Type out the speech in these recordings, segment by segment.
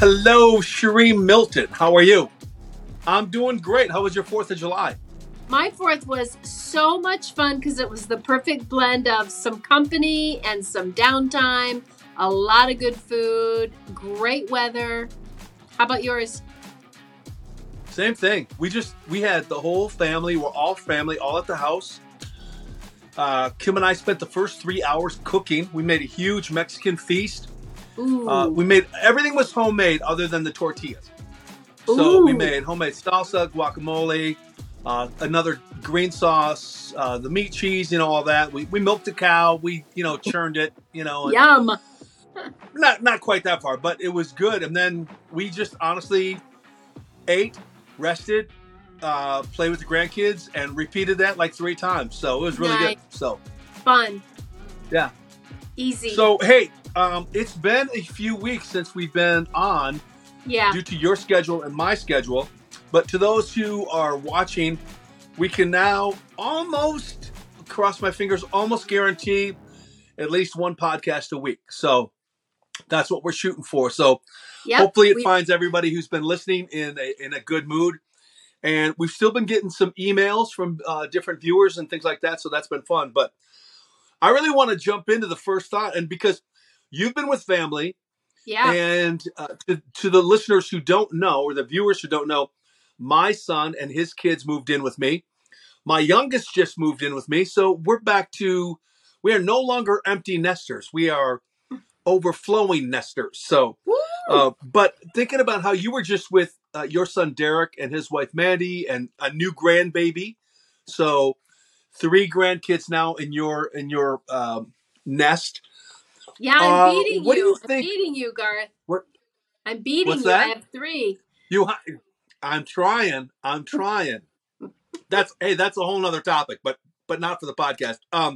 Hello, Sheree Milton. How are you? I'm doing great. How was your 4th of July? My 4th was so much fun because it was the perfect blend of some company and some downtime, a lot of good food, great weather. How about yours? Same thing. We had the whole family. We're all family, all at the house. Kim and I spent the first 3 hours cooking. We made a huge Mexican feast. Ooh. Everything was homemade other than the tortillas. So we made homemade salsa, guacamole, another green sauce, the meat cheese, all that. We milked a cow. We, churned it, Yum. not quite that far, but it was good. And then we just honestly ate, rested, played with the grandkids, and repeated that like 3 times. So it was really good. So fun. Yeah. Easy. So, hey, it's been a few weeks since we've been on. Yeah. Due to your schedule and my schedule. But to those who are watching, we can now almost, cross my fingers, almost guarantee at least one podcast a week. So that's what we're shooting for. So hopefully it finds everybody who's been listening in a good mood. And we've still been getting some emails from different viewers and things like that. So that's been fun. But I really want to jump into the first thought. And because you've been with family. Yeah. And to the listeners who don't know, or the viewers who don't know, my son and his kids moved in with me. My youngest just moved in with me. So we are no longer empty nesters. We are overflowing nesters. So, but thinking about how you were just with your son, Derek, and his wife, Mandy, and a new grandbaby. So 3 grandkids now in your nest. Yeah, I'm beating you. What do you think? I'm beating you, Garth. What? I'm beating What's you. that? I have 3. I'm trying. That's a whole nother topic, but not for the podcast.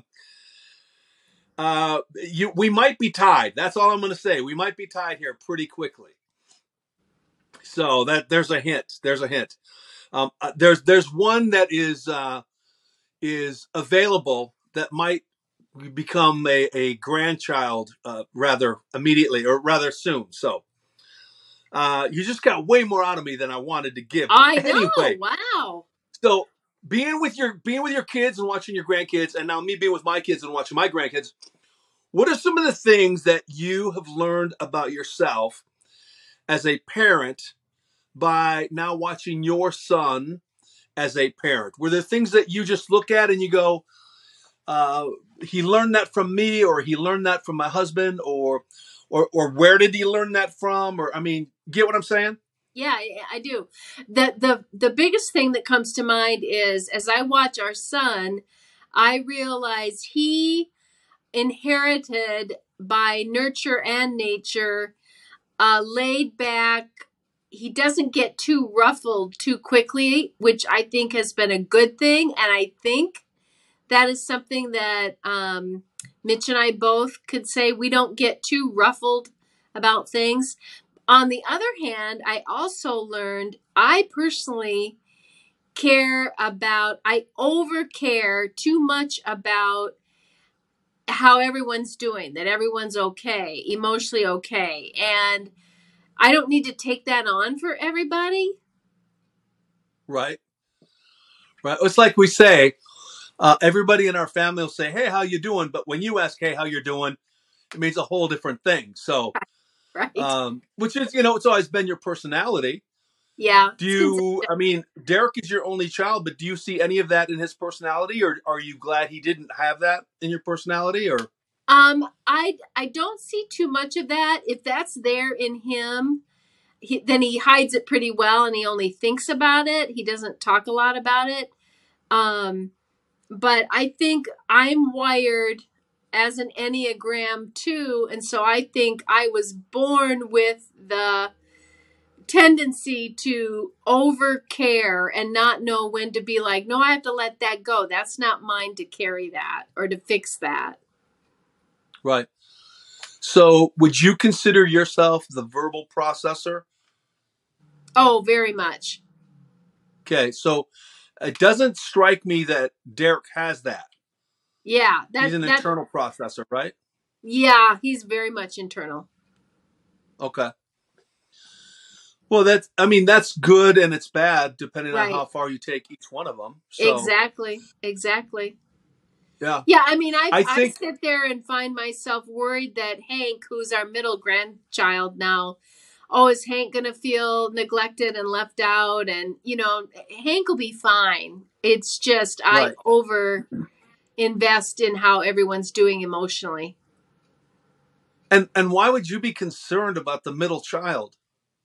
We might be tied. That's all I'm going to say. We might be tied here pretty quickly. So there's a hint. There's one that is available that might become a grandchild rather immediately or rather soon. So you just got way more out of me than I wanted to give. I know. Wow. So being with your kids and watching your grandkids, and now me being with my kids and watching my grandkids, what are some of the things that you have learned about yourself as a parent by now watching your son as a parent? Were there things that you just look at and you go, he learned that from me, or he learned that from my husband, or where did he learn that from? Or, I mean, get what I'm saying? Yeah, I do. The biggest thing that comes to mind is, as I watch our son, I realize he inherited by nurture and nature, laid back. He doesn't get too ruffled too quickly, which I think has been a good thing. And I think that is something that Mitch and I both could say. We don't get too ruffled about things. On the other hand, I also learned I personally I overcare too much about how everyone's doing, that everyone's okay, emotionally okay. And I don't need to take that on for everybody. Right. It's like we say, everybody in our family will say, hey, how you doing? But when you ask, hey, how you're doing, it means a whole different thing. So, right. Which is, it's always been your personality. Yeah. Derek is your only child, but do you see any of that in his personality, or are you glad he didn't have that in your personality? Or I don't see too much of that. If that's there in him, then he hides it pretty well, and he only thinks about it. He doesn't talk a lot about it. But I think I'm wired as an Enneagram 2, and so I think I was born with the tendency to overcare and not know when to be like, no, I have to let that go. That's not mine to carry that or to fix that. Right. So would you consider yourself the verbal processor? Oh, very much. Okay. So it doesn't strike me that Derek has that. Yeah. He's an internal processor, right? Yeah. He's very much internal. Okay. Well, that's good and it's bad depending on how Right. far you take each one of them. So, Exactly. Exactly. yeah, Yeah, I mean, I I think, sit there and find myself worried that Hank, who's our middle grandchild now, oh, is Hank going to feel neglected and left out? And, Hank will be fine. It's just I right. over invest in how everyone's doing emotionally. And why would you be concerned about the middle child?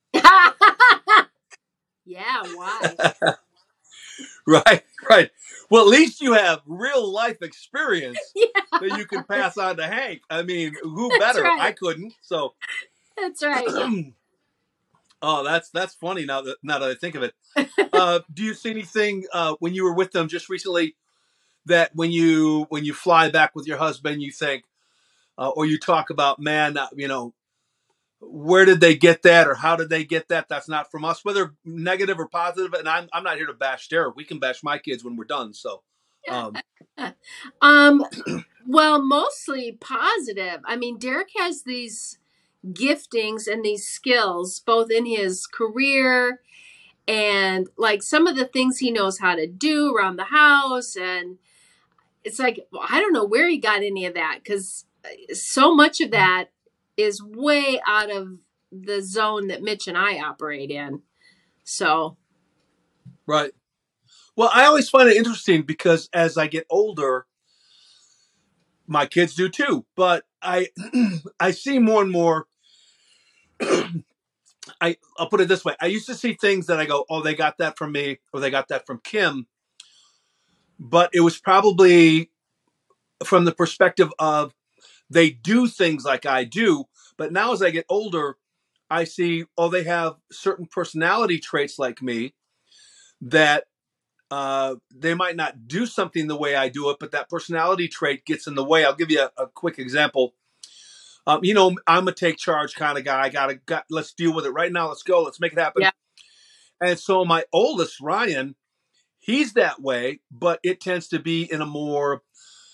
Yeah, why? Right, right. Well, at least you have real life experience Yeah, that you can pass on to Hank. I mean, who that's better? I right. couldn't. So, That's right. oh, that's funny now that I think of it. Do you see anything when you were with them just recently that when you fly back with your husband, you think, or you talk about, man, where did they get that, or how did they get that? That's not from us, whether negative or positive. And I'm not here to bash Derek. We can bash my kids when we're done. So, um, um, well, mostly positive. I mean, Derek has these giftings and these skills both in his career and like some of the things he knows how to do around the house. And it's like, well, I don't know where he got any of that because so much of that is way out of the zone that Mitch and I operate in. So, right. Well, I always find it interesting because as I get older, my kids do too. But I I see more and more. I'll put it this way: I used to see things that I go, "Oh, they got that from me," or "They got that from Kim," but it was probably from the perspective of they do things like I do. But now, as I get older, I see, oh, they have certain personality traits like me that they might not do something the way I do it, but that personality trait gets in the way. I'll give you a quick example. I'm a take charge kind of guy. Let's deal with it right now. Let's go. Let's make it happen. yeah. And so my oldest, Ryan, he's that way, but it tends to be in a more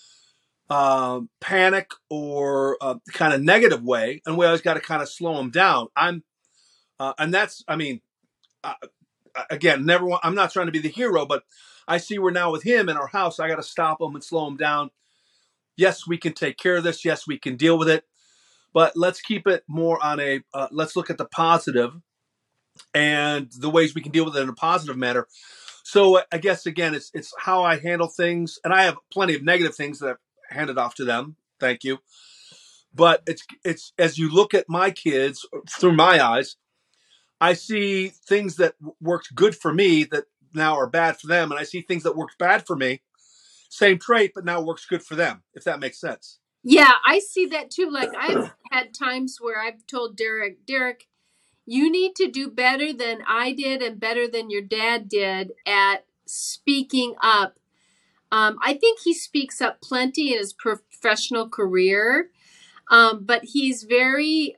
panic or kind of negative way. And we always got to kind of slow him down. And that's, I mean, uh, again, I'm not trying to be the hero, but I see we're now with him in our house. I got to stop him and slow him down. Yes, we can take care of this. Yes, we can deal with it. But let's keep it more on let's look at the positive and the ways we can deal with it in a positive manner. So I guess, again, it's how I handle things. And I have plenty of negative things that I've handed off to them. Thank you. But it's as you look at my kids through my eyes, I see things that worked good for me that now are bad for them. And I see things that worked bad for me, same trait, but now works good for them, if that makes sense. Yeah, I see that too. Like I've had times where I've told Derek, you need to do better than I did and better than your dad did at speaking up. I think he speaks up plenty in his professional career, but he's very,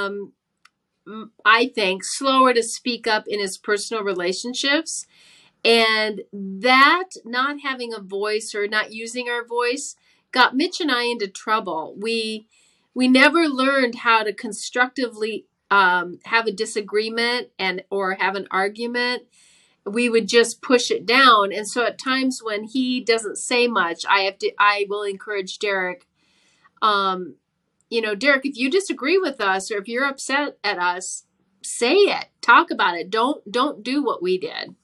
I think, slower to speak up in his personal relationships. And that not having a voice or not using our voice got Mitch and I into trouble. We never learned how to constructively have a disagreement and or have an argument. We would just push it down. And so at times when he doesn't say much, I will encourage Derek. Derek, if you disagree with us or if you're upset at us, say it. Talk about it. Don't do what we did.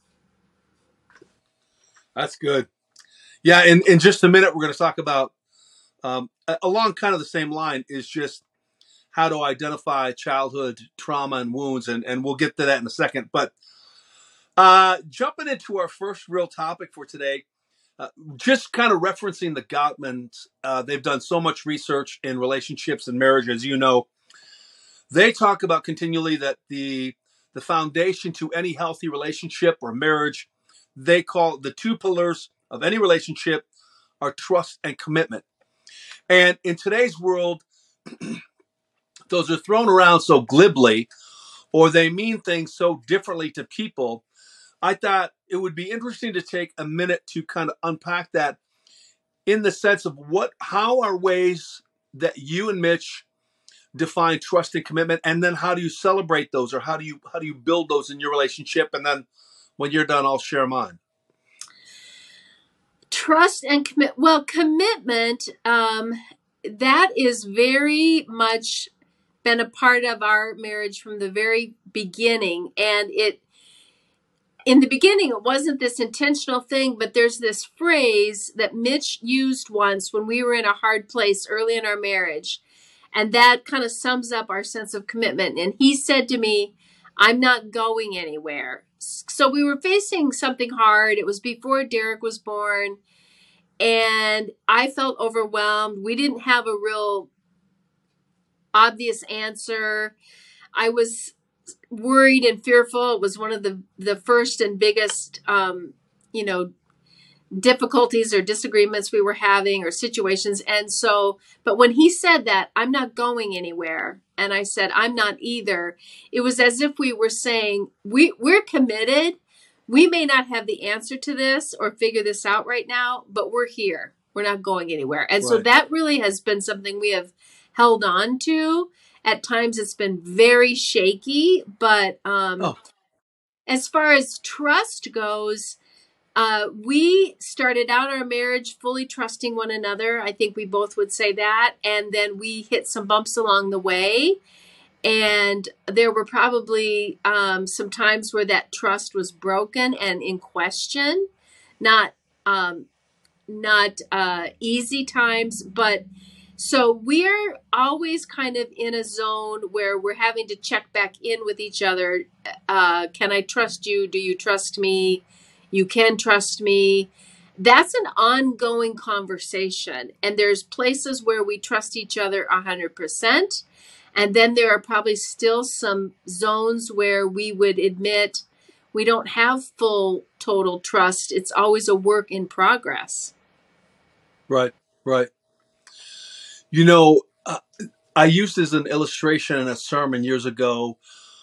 That's good. Yeah, in just a minute, we're going to talk about, along kind of the same line, is just how to identify childhood trauma and wounds, and we'll get to that in a second. But jumping into our first real topic for today, just kind of referencing the Gottmans. They've done so much research in relationships and marriage, as you know. They talk about continually that the foundation to any healthy relationship or marriage, they call the two pillars of any relationship are trust and commitment. And in today's world, those are thrown around so glibly, or they mean things so differently to people. I thought it would be interesting to take a minute to kind of unpack that in the sense of how are ways that you and Mitch define trust and commitment, and then how do you celebrate those, or how do you build those in your relationship? And then when you're done, I'll share mine. Trust and commitment, that is very much been a part of our marriage from the very beginning. And in the beginning, it wasn't this intentional thing, but there's this phrase that Mitch used once when we were in a hard place early in our marriage. And that kind of sums up our sense of commitment. And he said to me, "I'm not going anywhere." So we were facing something hard. It was before Derek was born. And I felt overwhelmed. We didn't have a real obvious answer. I was worried and fearful. It was one of the first and biggest, difficulties or disagreements we were having, or situations. And so, but when he said that, "I'm not going anywhere," and I said, "I'm not either," it was as if we were saying, we're committed. We may not have the answer to this or figure this out right now, but we're here. We're not going anywhere. And so that really has been something we have held on to. At times it's been very shaky, but as far as trust goes, we started out our marriage fully trusting one another. I think we both would say that. And then we hit some bumps along the way. And there were probably some times where that trust was broken and in question. Not easy times, but so we're always kind of in a zone where we're having to check back in with each other. Can I trust you? Do you trust me? You can trust me. That's an ongoing conversation. And there's places where we trust each other 100%. And then there are probably still some zones where we would admit we don't have full, total trust. It's always a work in progress. Right. I used as an illustration in a sermon years ago,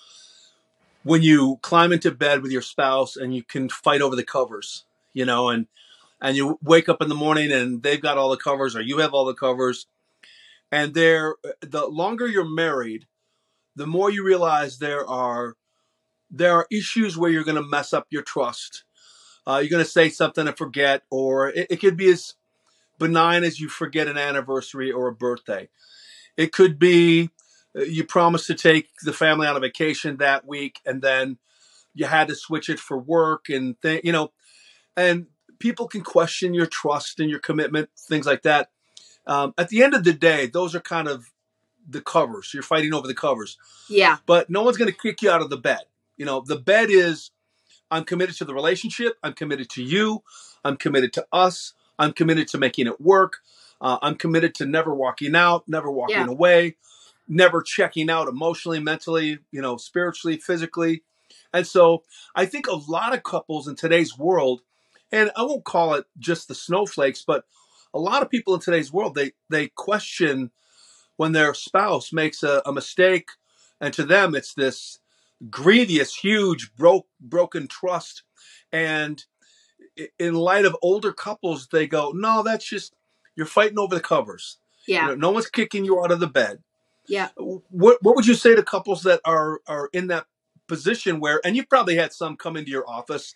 when you climb into bed with your spouse and you can fight over the covers, and you wake up in the morning and they've got all the covers or you have all the covers. And the longer you're married, the more you realize there are issues where you're going to mess up your trust. You're going to say something and forget, or it could be as benign as you forget an anniversary or a birthday. It could be you promised to take the family on a vacation that week, and then you had to switch it for work, and and people can question your trust and your commitment, things like that. At the end of the day, those are kind of the covers. You're fighting over the covers. Yeah. But no one's going to kick you out of the bed. The bed is, I'm committed to the relationship. I'm committed to you. I'm committed to us. I'm committed to making it work. I'm committed to never walking out, never walking away, never checking out emotionally, mentally, spiritually, physically. And so I think a lot of couples in today's world, and I won't call it just the snowflakes, but a lot of people in today's world, they question when their spouse makes a mistake. And to them, it's this grievous, huge, broken trust. And in light of older couples, they go, "No, that's just, you're fighting over the covers." Yeah. No one's kicking you out of the bed. Yeah. What would you say to couples that are in that position where, and you've probably had some come into your office.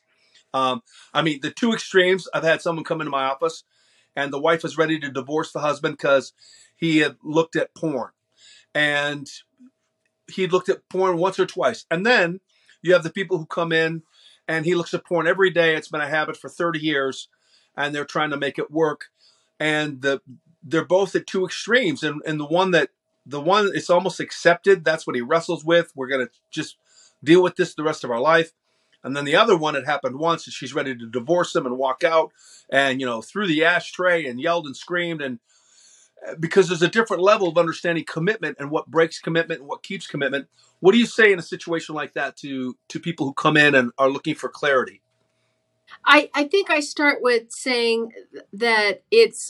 The two extremes, I've had someone come into my office and the wife was ready to divorce the husband because he had looked at porn. And he'd looked at porn once or twice. And then you have the people who come in and he looks at porn every day. It's been a habit for 30 years and they're trying to make it work. And they're both at two extremes. And the one it's almost accepted. That's what he wrestles with. We're going to just deal with this the rest of our life. And then the other one, it happened once and she's ready to divorce him and walk out and, threw the ashtray and yelled and screamed. And because there's a different level of understanding commitment and what breaks commitment and what keeps commitment. What do you say in a situation like that to people who come in and are looking for clarity? I think I start with saying that it's,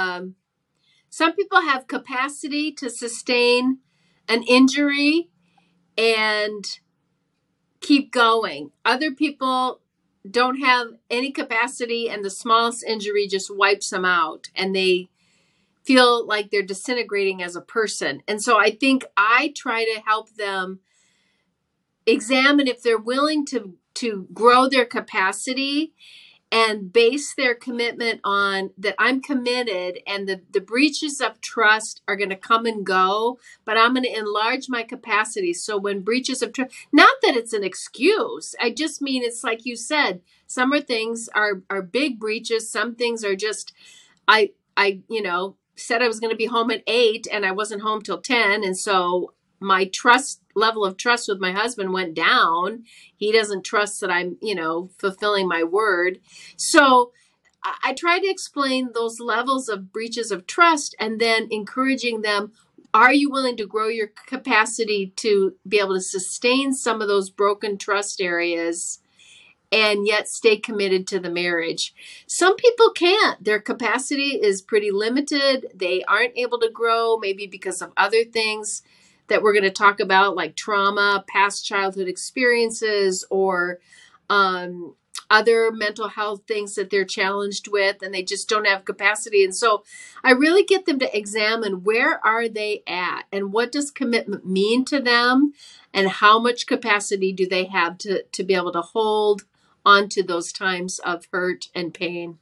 some people have capacity to sustain an injury and keep going. Other people don't have any capacity and the smallest injury just wipes them out and they feel like they're disintegrating as a person. And so I think I try to help them examine if they're willing to grow their capacity and base their commitment on that I'm committed, and the breaches of trust are going to come and go, but I'm going to enlarge my capacity. So when breaches of trust, not that it's an excuse, I just mean it's like you said, some are things are big breaches, some things are just I said I was going to be home at 8 and I wasn't home till 10, and so my level of trust with my husband went down. He doesn't trust that I'm, fulfilling my word. So I try to explain those levels of breaches of trust and then encouraging them. Are you willing to grow your capacity to be able to sustain some of those broken trust areas and yet stay committed to the marriage? Some people can't. Their capacity is pretty limited. They aren't able to grow, maybe because of other things that we're going to talk about, like trauma, past childhood experiences, or other mental health things that they're challenged with, and they just don't have capacity. And so I really get them to examine, where are they at, and what does commitment mean to them, and how much capacity do they have to be able to hold onto those times of hurt and pain.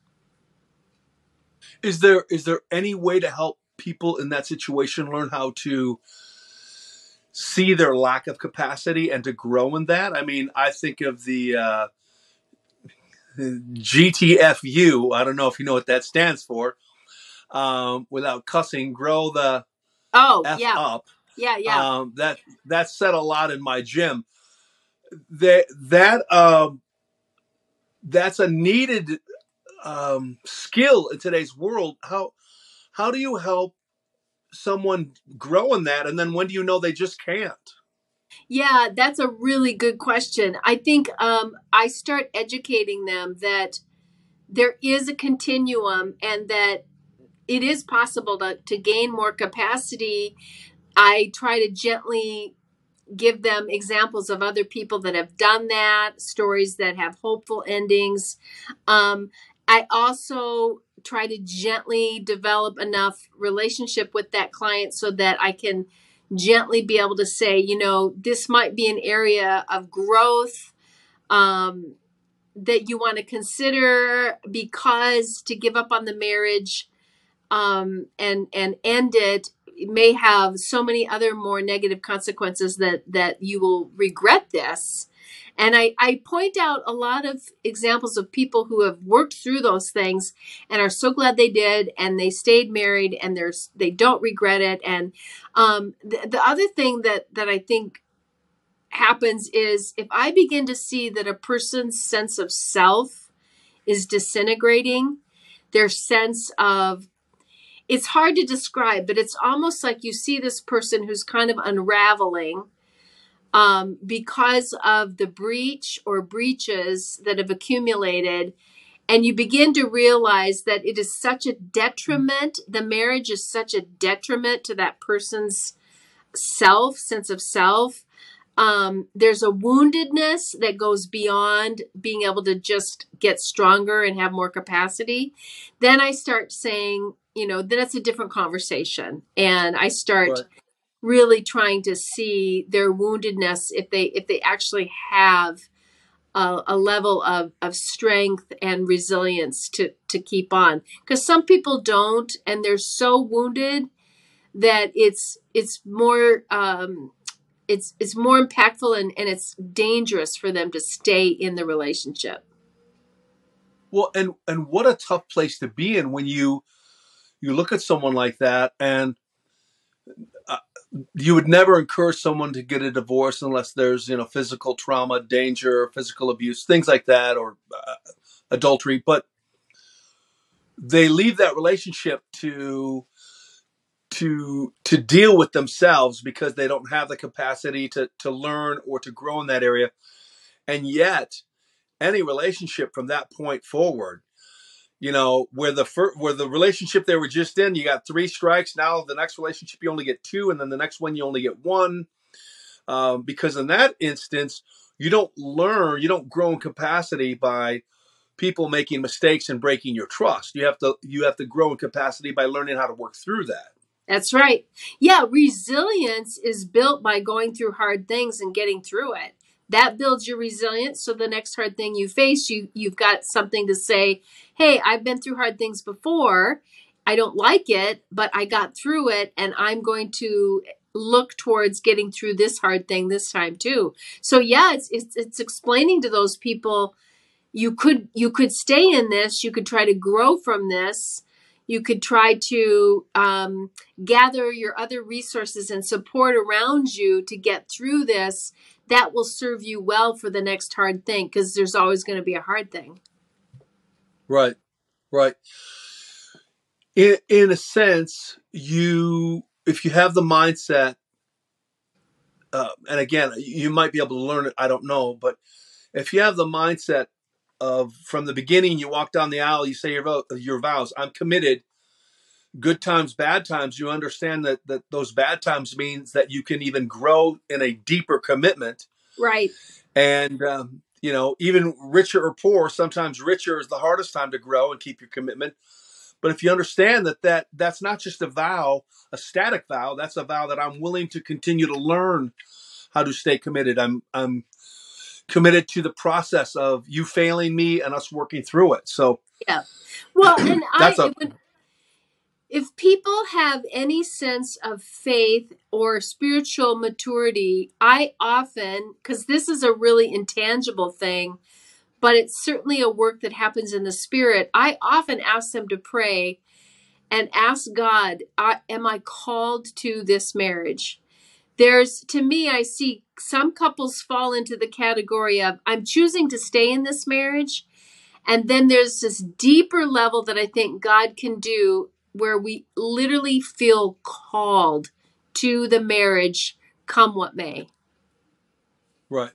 Is there any way to help people in that situation learn how to see their lack of capacity and to grow in that? I mean, I think of the GTFU. I don't know if you know what that stands for. Without cussing, grow the F up. Yeah. That said a lot in my gym. That's a needed skill in today's world. How do you help someone grow in that, and then when do you know they just can't? Yeah, that's a really good question. I think I start educating them that there is a continuum and that it is possible to gain more capacity. I try to gently give them examples of other people that have done that, stories that have hopeful endings. I also try to gently develop enough relationship with that client so that I can gently be able to say, this might be an area of growth that you want to consider, because to give up on the marriage and end it may have so many other more negative consequences that you will regret this. And I point out a lot of examples of people who have worked through those things and are so glad they did, and they stayed married, and they don't regret it. And the other thing that I think happens is, if I begin to see that a person's sense of self is disintegrating, their sense of, it's hard to describe, but it's almost like you see this person who's kind of unraveling because of the breach or breaches that have accumulated. And you begin to realize that it is such a detriment. The marriage is such a detriment to that person's sense of self. There's a woundedness that goes beyond being able to just get stronger and have more capacity. Then I start saying, then it's a different conversation. And I start really trying to see their woundedness, if they actually have a level of strength and resilience to keep on. Because some people don't, and they're so wounded that it's more it's more impactful and it's dangerous for them to stay in the relationship. Well, and what a tough place to be in when you look at someone like that, and you would never encourage someone to get a divorce unless there's, physical trauma, danger, physical abuse, things like that, or adultery. But they leave that relationship to deal with themselves because they don't have the capacity to learn or to grow in that area. And yet, any relationship from that point forward, where the relationship they were just in, you got 3 strikes. Now the next relationship you only get 2, and then the next one you only get 1. Because in that instance, you don't grow in capacity by people making mistakes and breaking your trust. You have to grow in capacity by learning how to work through that. That's right. Yeah, resilience is built by going through hard things and getting through it. That builds your resilience. So the next hard thing you face, you've got something to say, hey, I've been through hard things before. I don't like it, but I got through it, and I'm going to look towards getting through this hard thing this time too. So yeah, it's explaining to those people, you could stay in this, you could try to grow from this, you could try to gather your other resources and support around you to get through this. That will serve you well for the next hard thing, because there's always going to be a hard thing. Right. In a sense, if you have the mindset, and again, you might be able to learn it, I don't know, but if you have the mindset of from the beginning, you walk down the aisle, you say your vows, I'm committed, good times, bad times, you understand that those bad times means that you can even grow in a deeper commitment. Right. And, even richer or poor, sometimes richer is the hardest time to grow and keep your commitment. But if you understand that's not just a vow, a static vow, that's a vow that I'm willing to continue to learn how to stay committed. I'm committed to the process of you failing me and us working through it. So yeah. Well, and if people have any sense of faith or spiritual maturity, I often, because this is a really intangible thing, but it's certainly a work that happens in the spirit, I often ask them to pray and ask God, am I called to this marriage? To me, I see some couples fall into the category of, I'm choosing to stay in this marriage. And then there's this deeper level that I think God can do, where we literally feel called to the marriage, come what may. Right.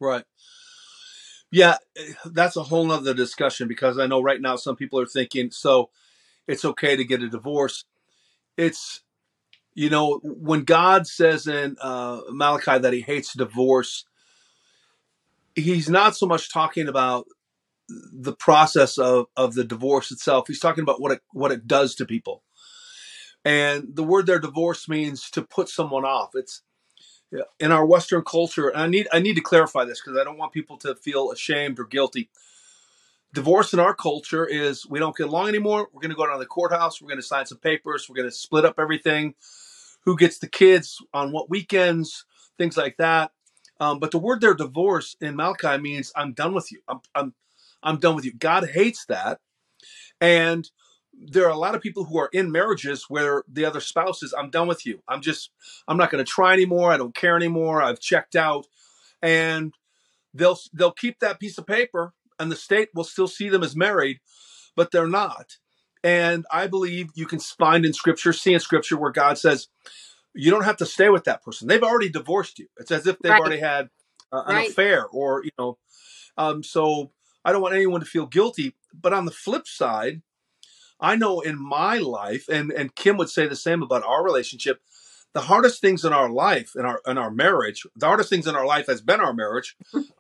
Yeah, that's a whole nother discussion, because I know right now some people are thinking, so it's okay to get a divorce. It's, when God says in Malachi that he hates divorce, he's not so much talking about the process of the divorce itself. He's talking about what it does to people. And the word there, divorce, means to put someone off. It's in our Western culture, and I need to clarify this because I don't want people to feel ashamed or guilty. Divorce in our culture is, we don't get along anymore. We're going to go down to the courthouse. We're going to sign some papers. We're going to split up everything. Who gets the kids on what weekends, things like that. But the word there, divorce, in Malachi means I'm done with you. I'm done with you. God hates that. And there are a lot of people who are in marriages where the other spouse is, I'm done with you. I'm not going to try anymore. I don't care anymore. I've checked out. And they'll keep that piece of paper, and the state will still see them as married, but they're not. And I believe you can see in scripture where God says, you don't have to stay with that person. They've already divorced you. It's as if they've already had an affair, or, so I don't want anyone to feel guilty. But on the flip side, I know in my life, and Kim would say the same about our relationship, the hardest things in our life, in our marriage, the hardest things in our life has been our marriage.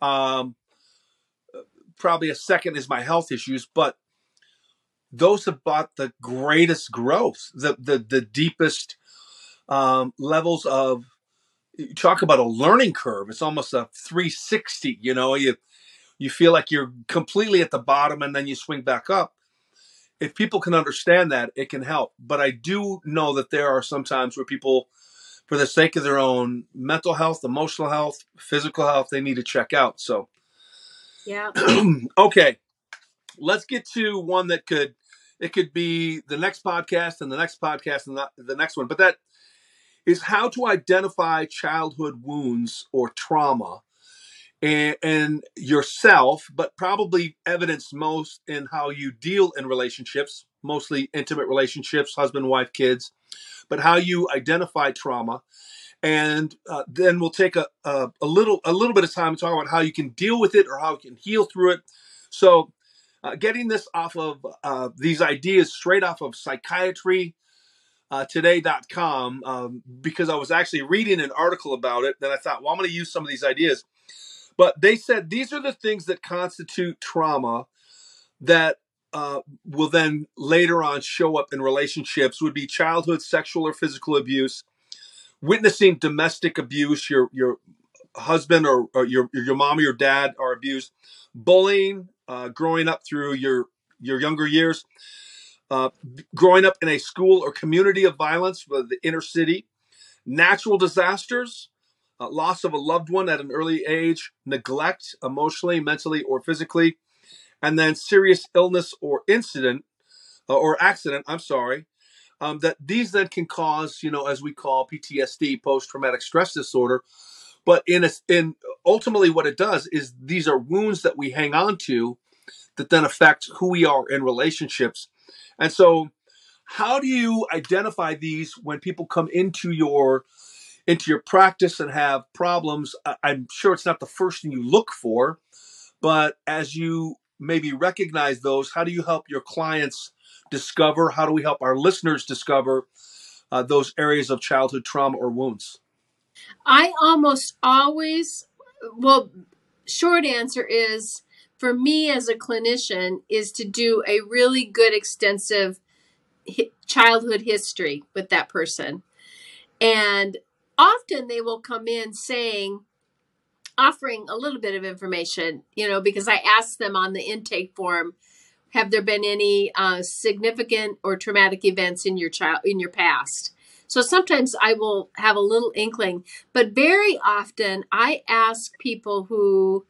Probably a second is my health issues, but those have brought the greatest growth, the deepest levels of, you talk about a learning curve. It's almost a 360, you feel like you're completely at the bottom and then you swing back up. If people can understand that, it can help. But I do know that there are some times where people, for the sake of their own mental health, emotional health, physical health, they need to check out. So, yeah. Okay, let's get to one that could be the next podcast and the next podcast and the next one. But that is how to identify childhood wounds or trauma in yourself, but probably evidenced most in how you deal in relationships, mostly intimate relationships, husband, wife, kids, but how you identify trauma. And then we'll take a little bit of time to talk about how you can deal with it or how you can heal through it. So getting this off of these ideas straight off of psychiatry, today.com, because I was actually reading an article about it. Then I thought, well, I'm going to use some of these ideas. But they said these are the things that constitute trauma that will then later on show up in relationships would be childhood sexual or physical abuse, witnessing domestic abuse, your husband or your mom or your dad are abused, bullying, growing up through your younger years, growing up in a school or community of violence, the inner city, natural disasters, loss of a loved one at an early age, neglect emotionally, mentally, or physically, and then serious illness or incident or accident. I'm sorry. That these then can cause, as we call PTSD, post-traumatic stress disorder. But in ultimately, what it does is these are wounds that we hang on to that then affect who we are in relationships. And so, how do you identify these when people come into your practice and have problems? I'm sure it's not the first thing you look for, but as you maybe recognize those, how do you help your clients discover? How do we help our listeners discover those areas of childhood trauma or wounds? I almost always, well, short answer is for me as a clinician is to do a really good extensive childhood history with that person. And often they will come in offering a little bit of information, because I ask them on the intake form, have there been any significant or traumatic events in your past? So sometimes I will have a little inkling, but very often I ask people who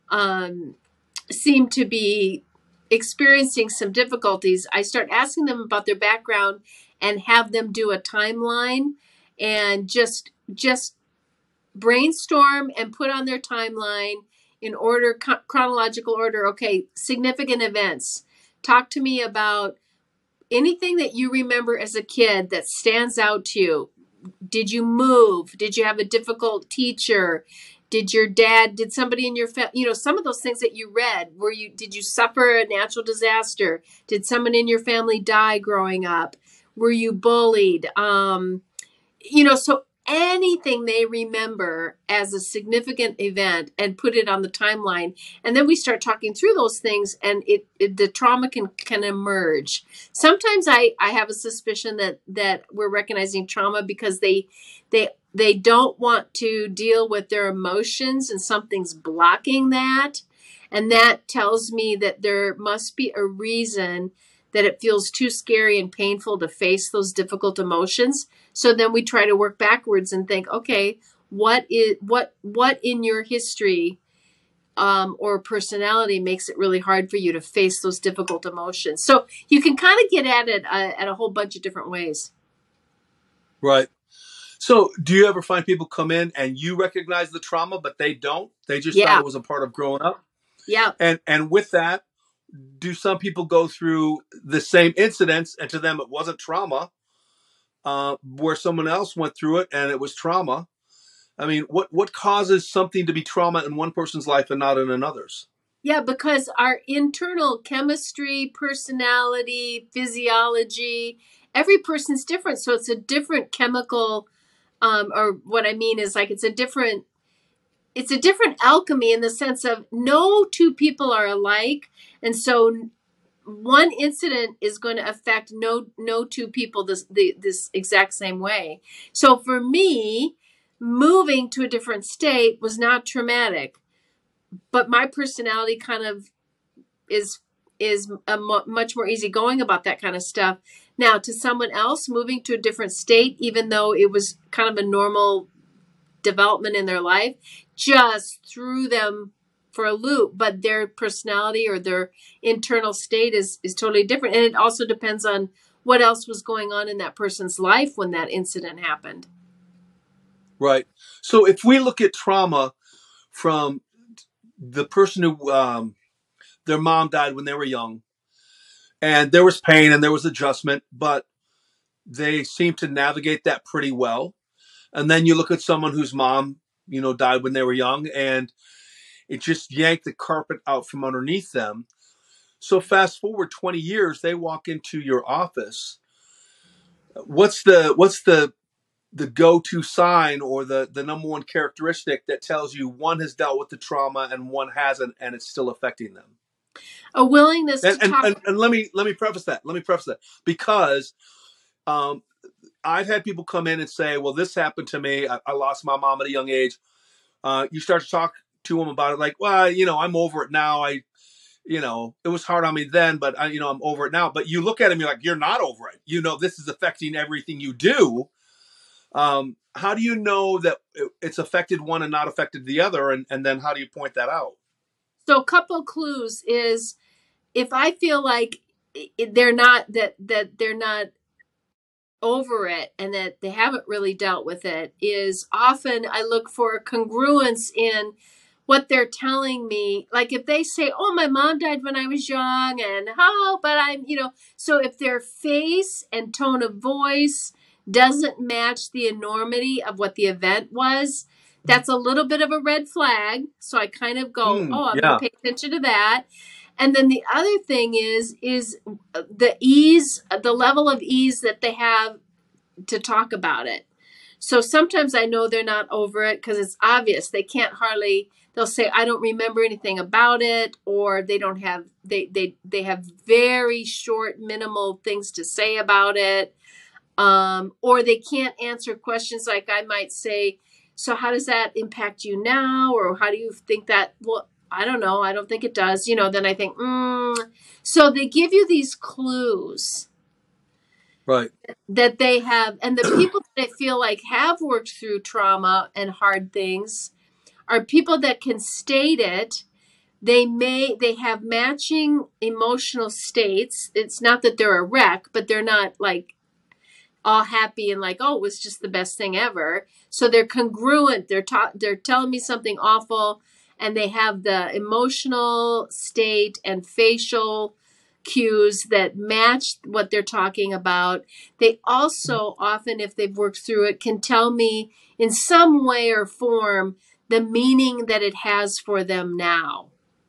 seem to be experiencing some difficulties. I start asking them about their background and have them do a timeline and just brainstorm and put on their timeline in order, chronological order. Okay, significant events. Talk to me about anything that you remember as a kid that stands out to you. Did you move? Did you have a difficult teacher? Did somebody in your family, some of those things that you read, did you suffer a natural disaster? Did someone in your family die growing up? Were you bullied? So anything they remember as a significant event and put it on the timeline. And then we start talking through those things and the trauma can emerge. Sometimes I have a suspicion that we're recognizing trauma because they don't want to deal with their emotions and something's blocking that. And that tells me that there must be a reason that it feels too scary and painful to face those difficult emotions. So then we try to work backwards and think, okay, what in your history or personality makes it really hard for you to face those difficult emotions? So you can kind of get at it at a whole bunch of different ways. Right. So do you ever find people come in and you recognize the trauma, but they don't? They just thought it was a part of growing up? Yeah. And with that, do some people go through the same incidents and to them it wasn't trauma, where someone else went through it and it was trauma? I mean, what causes something to be trauma in one person's life and not in another's? Yeah, because our internal chemistry, personality, physiology, every person's different. So it's a different chemical, or what I mean is like it's a different alchemy in the sense of no two people are alike. And so one incident is going to affect no two people this exact same way. So for me, moving to a different state was not traumatic, but my personality kind of is much more easygoing about that kind of stuff. Now, to someone else, moving to a different state, even though it was kind of a normal development in their life, just threw them for a loop, but their personality or their internal state is totally different. And it also depends on what else was going on in that person's life when that incident happened. Right. So if we look at trauma from the person who their mom died when they were young, and there was pain and there was adjustment, but they seem to navigate that pretty well. And then you look at someone whose mom, died when they were young, and it just yanked the carpet out from underneath them. So fast forward 20 years, they walk into your office. What's the go-to sign or the number one characteristic that tells you one has dealt with the trauma and one hasn't, and it's still affecting them? A willingness And to talk. and let me preface that. Let me preface that because um, I've had people come in and say, "Well, this happened to me. I lost my mom at a young age." You start to talk to them about it, like, "Well, I'm over it now. It was hard on me then, but I'm over it now." But you look at them, you're like, "You're not over it. This is affecting everything you do." How do you know that it's affected one and not affected the other? And then how do you point that out? So a couple clues is if I feel like they're not that they're not over it and that they haven't really dealt with it, is often I look for congruence in what they're telling me. Like if they say, "Oh, my mom died when I was young," and "Oh, but so if their face and tone of voice doesn't match the enormity of what the event was, that's a little bit of a red flag. So I kind of go, "Oh, I'm going Yeah. to pay attention to that." And then the other thing is the ease, the level of ease that they have to talk about it. So sometimes I know they're not over it because it's obvious. They'll say, "I don't remember anything about it," or they don't have, they have very short, minimal things to say about it. Or they can't answer questions like I might say, "So how does that impact you now?" Or "How do you think that?" Well, I don't know. I don't think it does. Then I think, So they give you these clues Right. that they have. And the people that I feel like have worked through trauma and hard things are people that can state it. They have matching emotional states. It's not that they're a wreck, but they're not like all happy and like, "Oh, it was just the best thing ever." So they're congruent. They're telling me something awful, and they have the emotional state and facial cues that match what they're talking about. They also often, if they've worked through it, can tell me in some way or form the meaning that it has for them now.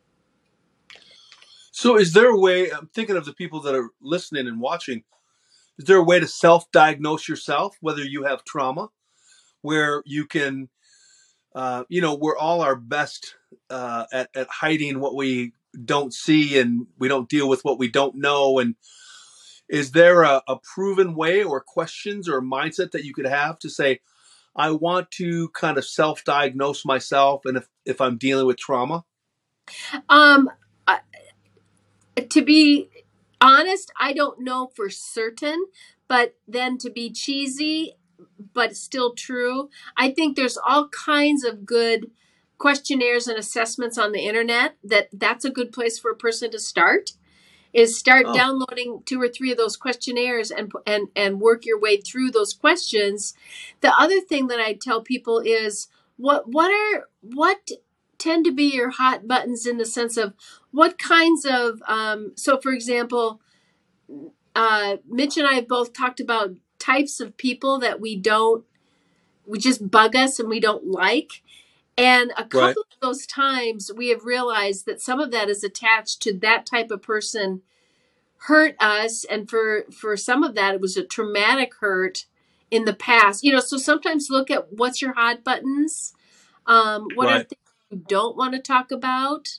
So is there a way, I'm thinking of the people that are listening and watching, is there a way to self-diagnose yourself, whether you have trauma, where you can, we're all our best at hiding what we don't see, and we don't deal with what we don't know. And is there a proven way or questions or mindset that you could have to say, "I want to kind of self-diagnose myself, and if I'm dealing with trauma"? Um, to be honest, I don't know for certain, but then to be cheesy, but still true, I think there's all kinds of good questionnaires and assessments on the internet that's a good place for a person to start. Is start downloading 2 or 3 of those questionnaires and work your way through those questions. The other thing that I tell people is what tend to be your hot buttons, in the sense of what kinds of so for example, Mitch and I have both talked about types of people that we just bug us and we don't like. And a couple Right. of those times we have realized that some of that is attached to that type of person hurt us. And for some of that, it was a traumatic hurt in the past. So sometimes look at what's your hot buttons. What are Right. things you don't want to talk about?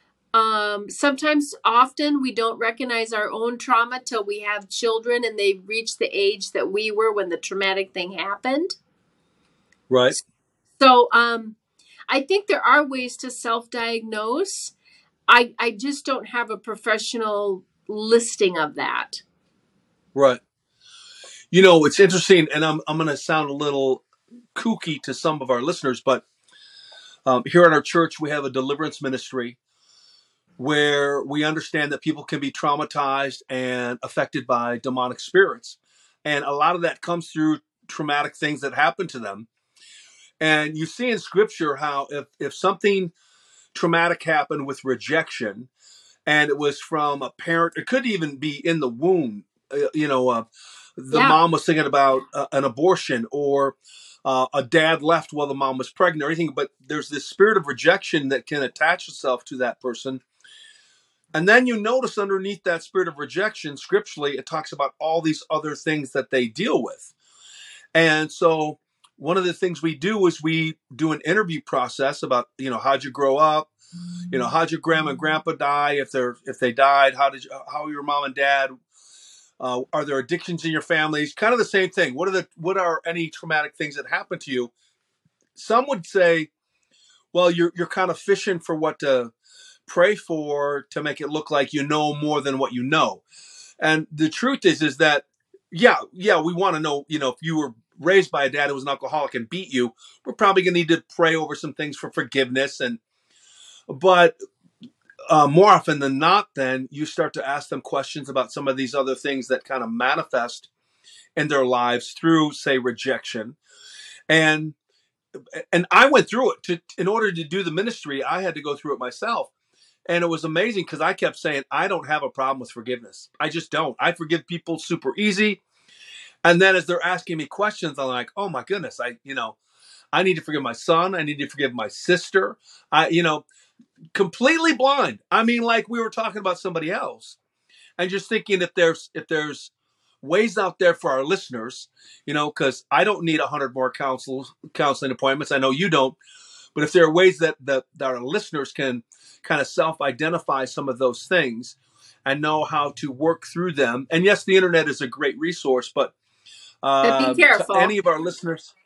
Often we don't recognize our own trauma till we have children and they reach the age that we were when the traumatic thing happened. Right. So I think there are ways to self-diagnose. I just don't have a professional listing of that. Right. It's interesting, and I'm going to sound a little kooky to some of our listeners, but here at our church, we have a deliverance ministry where we understand that people can be traumatized and affected by demonic spirits. And a lot of that comes through traumatic things that happen to them. And you see in scripture how if something traumatic happened with rejection, and it was from a parent, it could even be in the womb, the mom was thinking about an abortion, or a dad left while the mom was pregnant or anything, but there's this spirit of rejection that can attach itself to that person. And then you notice underneath that spirit of rejection, scripturally, it talks about all these other things that they deal with. And so one of the things we do is we do an interview process about, how'd you grow up? how'd your grandma and grandpa die? If they died, how are your mom and dad? Are there addictions in your families? Kind of the same thing. What are any traumatic things that happened to you? Some would say, well, you're kind of fishing for what to pray for to make it look like you know more than what you know. And the truth is that, yeah, we want to know, if you were raised by a dad who was an alcoholic and beat you, we're probably going to need to pray over some things for forgiveness. But more often than not, then you start to ask them questions about some of these other things that kind of manifest in their lives through, say, rejection. And I went through it in order to do the ministry. I had to go through it myself. And it was amazing because I kept saying, I don't have a problem with forgiveness. I just don't. I forgive people super easy. And then as they're asking me questions, I'm like, oh my goodness, I need to forgive my son. I need to forgive my sister. Completely blind. I mean, like we were talking about somebody else, and just thinking if there's ways out there for our listeners, because I don't need 100 more counseling appointments. I know you don't, but if there are ways that our listeners can kind of self-identify some of those things and know how to work through them. And yes, the internet is a great resource, but be careful. To any of our listeners,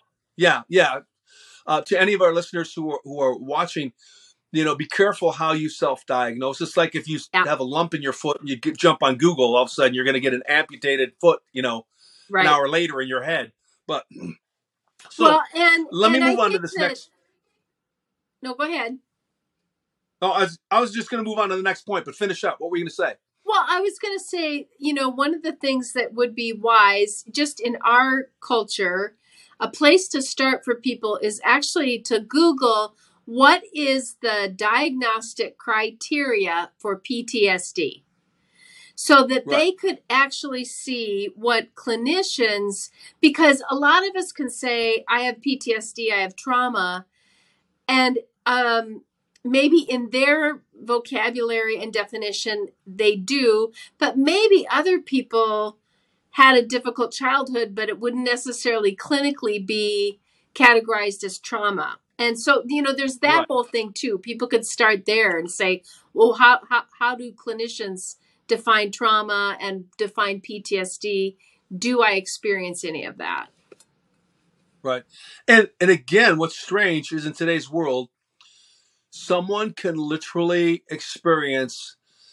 to any of our listeners who are watching, be careful how you self-diagnose. It's like if you have a lump in your foot and you jump on Google, all of a sudden you're going to get an amputated foot, right, an hour later in your head. But so let me move on to this next. No, go ahead. Oh, I was just going to move on to the next point, but finish up. What were you going to say? Well, I was going to say, one of the things that would be wise just in our culture, a place to start for people is actually to Google what is the diagnostic criteria for PTSD, so that they could actually see what clinicians, because a lot of us can say, I have PTSD, I have trauma, and maybe in their vocabulary and definition, they do, but maybe other people had a difficult childhood, but it wouldn't necessarily clinically be categorized as trauma. And so, there's that whole thing too. People could start there and say, well, how do clinicians define trauma and define PTSD? Do I experience any of that? Right. And again, what's strange is in today's world, someone can literally experience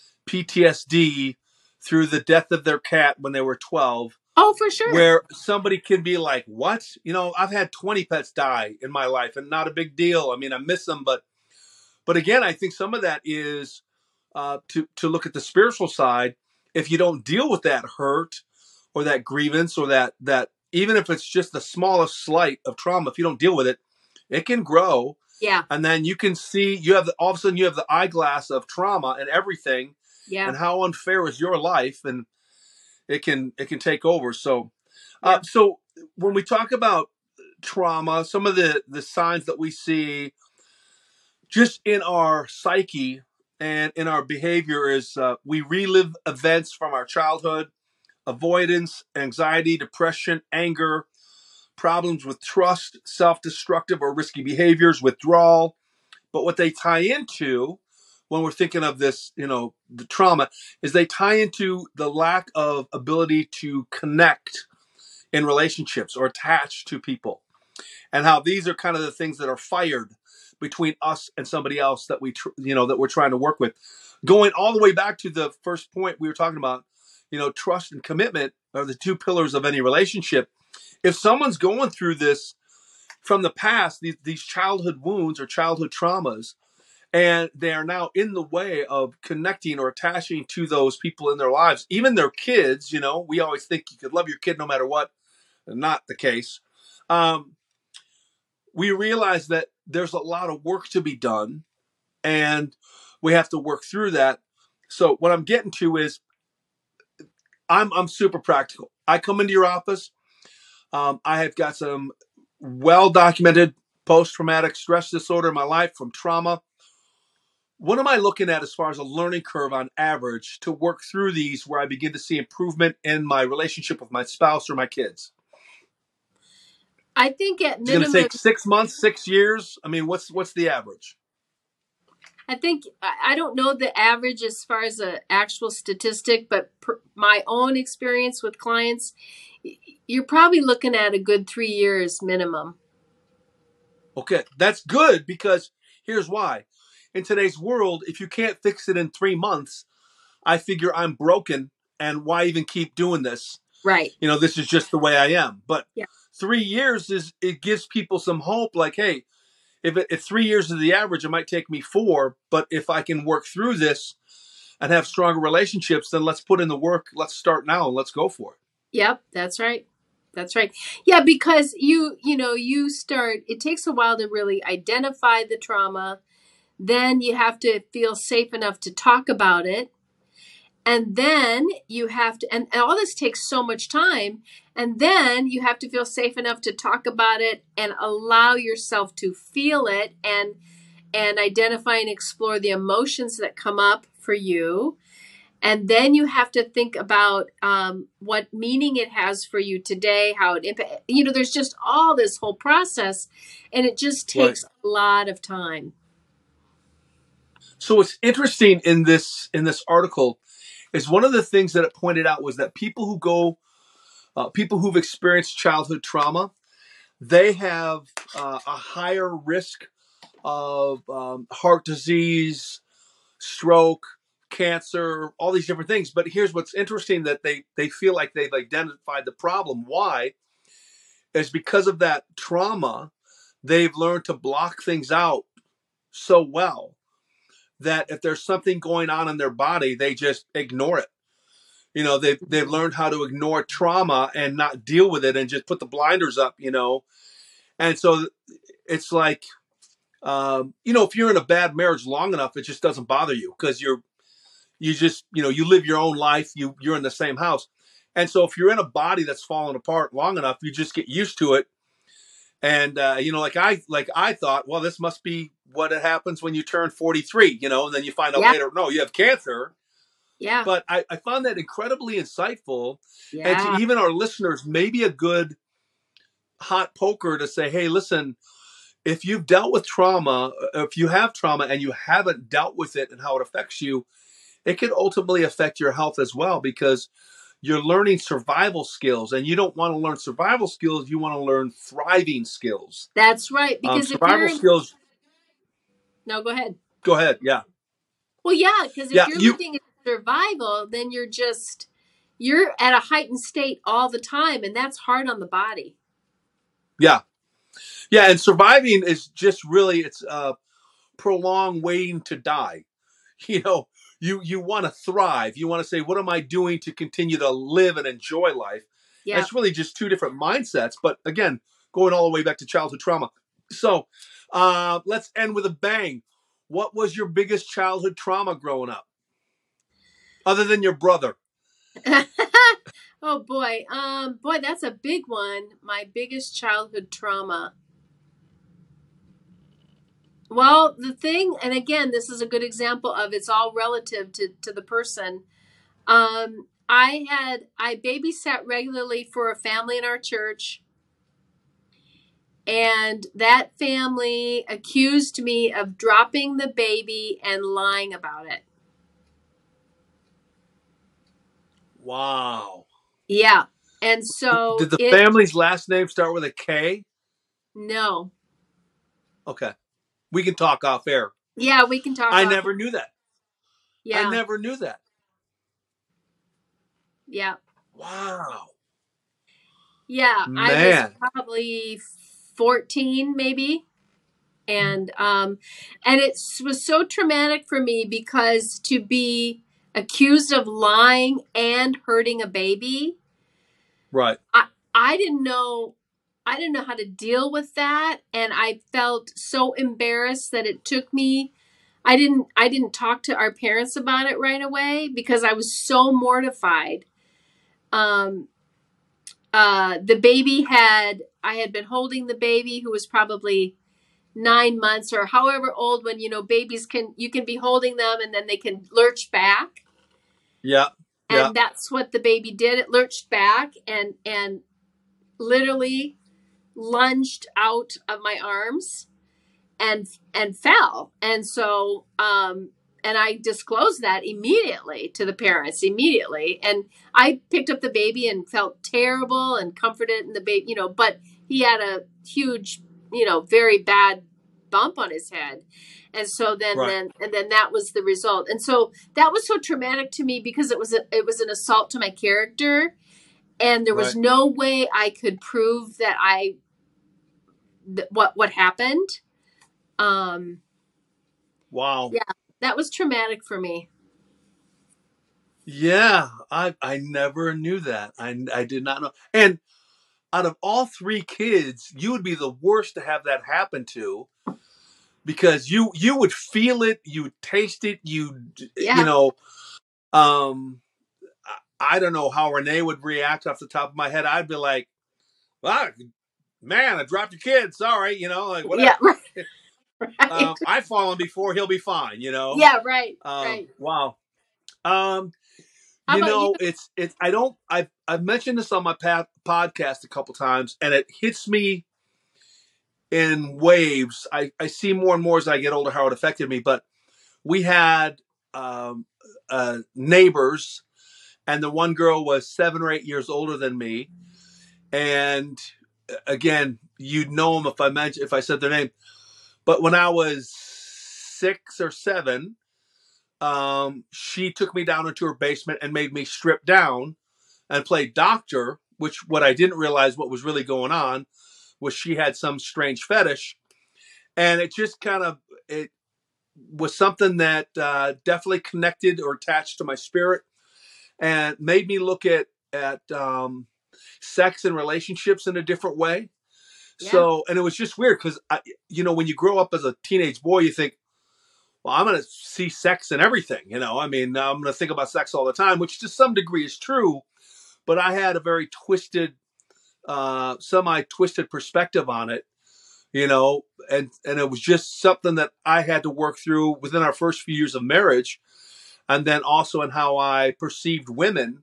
PTSD through the death of their cat when they were 12. Oh, for sure. Where somebody can be like, what? I've had 20 pets die in my life and not a big deal. I mean, I miss them. But again, I think some of that is to look at the spiritual side. If you don't deal with that hurt or that grievance or that even if it's just the smallest slight of trauma, if you don't deal with it, it can grow. Yeah. And then you can see all of a sudden you have the eyeglass of trauma and everything. Yeah. And how unfair is your life, and it can take over. So, so when we talk about trauma, some of the signs that we see just in our psyche and in our behavior is we relive events from our childhood, avoidance, anxiety, depression, anger, problems with trust, self-destructive or risky behaviors, withdrawal. But what they tie into when we're thinking of this, the trauma, is they tie into the lack of ability to connect in relationships or attach to people, and how these are kind of the things that are fired between us and somebody else that that we're trying to work with. Going all the way back to the first point we were talking about, trust and commitment are the two pillars of any relationship. If someone's going through this from the past, these childhood wounds or childhood traumas, and they are now in the way of connecting or attaching to those people in their lives, even their kids. We always think you could love your kid no matter what. Not the case. We realize that there's a lot of work to be done, and we have to work through that. So what I'm getting to is I'm super practical. I come into your office. I have got some well-documented post-traumatic stress disorder in my life from trauma. What am I looking at as far as a learning curve on average to work through these where I begin to see improvement in my relationship with my spouse or my kids? I think at minimum, it's going to take 6 months, 6 years. I mean, what's the average? I think I don't know the average as far as an actual statistic, but my own experience with clients, you're probably looking at a good 3 years minimum. Okay, that's good because here's why. In today's world, if you can't fix it in 3 months, I figure I'm broken, and why even keep doing this? Right. This is just the way I am. But Yeah. 3 years it gives people some hope. Like, hey, if 3 years is the average, it might take me 4. But if I can work through this and have stronger relationships, then let's put in the work. Let's start now and let's go for it. Yep, that's right. That's right. Yeah, because you start, it takes a while to really identify the trauma. Then you have to feel safe enough to talk about it. And then you have to, and all this takes so much time. And then you have to feel safe enough to talk about it and allow yourself to feel it and identify and explore the emotions that come up for you. And then you have to think about what meaning it has for you today, how it impacts. There's just all this whole process, and it just takes a lot of time. So what's interesting in this article is one of the things that it pointed out was that people who've experienced childhood trauma, they have a higher risk of heart disease, stroke, cancer, all these different things. But here's what's interesting, that they feel like they've identified the problem. Why? Is because of that trauma, they've learned to block things out so well that if there's something going on in their body, they just ignore it. They've learned how to ignore trauma and not deal with it and just put the blinders up, And so it's like, if you're in a bad marriage long enough, it just doesn't bother you because you live your own life. You're in the same house. And so if you're in a body that's fallen apart long enough, you just get used to it. And, like I thought, well, this must be what it happens when you turn 43, and then you find out later, no, you have cancer. Yeah. But I found that incredibly insightful. Yeah. And to even our listeners, maybe a good hot poker to say, hey, listen, if you've dealt with trauma, if you have trauma and you haven't dealt with it and how it affects you, it can ultimately affect your health as well, because you're learning survival skills, and you don't want to learn survival skills. You want to learn thriving skills. That's right. Because survival skills. No, go ahead. Go ahead. Yeah. Well, yeah, because if you're looking at survival, then you're at a heightened state all the time, and that's hard on the body. Yeah. Yeah. And surviving is just really, it's prolonged waiting to die. You want to thrive. You want to say, what am I doing to continue to live and enjoy life? Yeah. It's really just two different mindsets. But again, going all the way back to childhood trauma. So let's end with a bang. What was your biggest childhood trauma growing up? Other than your brother? Oh, boy. Boy, that's a big one. My biggest childhood trauma. Well, the thing, and again, this is a good example of it's all relative to the person. I babysat regularly for a family in our church, and that family accused me of dropping the baby and lying about it. Wow. Yeah. And so did the family's last name start with a K? No. Okay. We can talk off air. Yeah, we can talk. I never knew that. Yeah. I never knew that. Yeah. Wow. Yeah. Man. I was probably 14 maybe. And it was so traumatic for me, because to be accused of lying and hurting a baby. Right. I didn't know how to deal with that, and I felt so embarrassed that it took me. I didn't talk to our parents about it right away because I was so mortified. The baby I had been holding the baby, who was probably 9 months or however old, when babies you can be holding them and then they can lurch back. Yeah. And that's what the baby did. It lurched back and literally lunged out of my arms. and fell. And so and I disclosed that immediately to the parents immediately. And I picked up the baby and felt terrible and comforted in the baby, but he had a huge, very bad bump on his head. And so then that was the result. And so that was so traumatic to me because it was an assault to my character. And there was no way I could prove that what happened. Wow. Yeah, that was traumatic for me. Yeah, I never knew that. I did not know. And out of all three kids, you would be the worst to have that happen to, because you would feel it, you would taste it, I don't know how Renee would react off the top of my head. I'd be like, "Wow, man, I dropped your kid. Sorry, like whatever." Yeah, right. I've fallen before. He'll be fine. Yeah, right. Right. Wow. How about you? I've mentioned this on my podcast a couple times, and it hits me in waves. I see more and more as I get older how it affected me. But we had neighbors, and the one girl was 7 or 8 years older than me. And again, you'd know them if I said their name. But when I was 6 or 7, she took me down into her basement and made me strip down and play doctor, which what I didn't realize what was really going on was she had some strange fetish. And it just it was something that definitely connected or attached to my spirit and made me look at sex and relationships in a different way. Yeah. So, and it was just weird because, when you grow up as a teenage boy, you think, well, I'm going to see sex and everything, I'm going to think about sex all the time, which to some degree is true. But I had a very twisted, semi-twisted perspective on it, and it was just something that I had to work through within our first few years of marriage. And then also in how I perceived women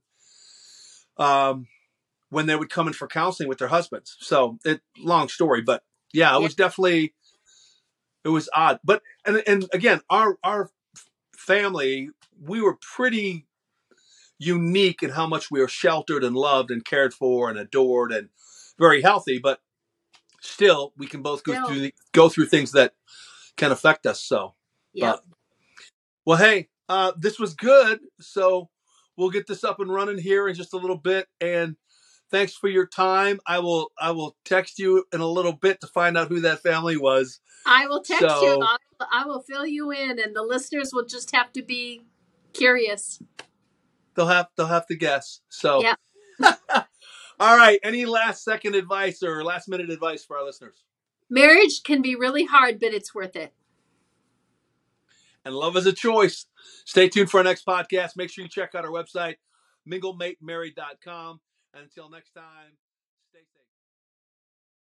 when they would come in for counseling with their husbands. So long story, but yeah, it was definitely, it was odd. But, and again, our family, we were pretty unique in how much we were sheltered and loved and cared for and adored and very healthy, but still we can both go through things that can affect us. So, yeah. Well, hey, this was good. So we'll get this up and running here in just a little bit. And thanks for your time. I will text you in a little bit to find out who that family was. I will text you. I will fill you in, and the listeners will just have to be curious. They'll have to guess. So, yeah. All right. Any last second advice or last minute advice for our listeners? Marriage can be really hard, but it's worth it. And love is a choice. Stay tuned for our next podcast. Make sure you check out our website, minglematemarried.com. And until next time.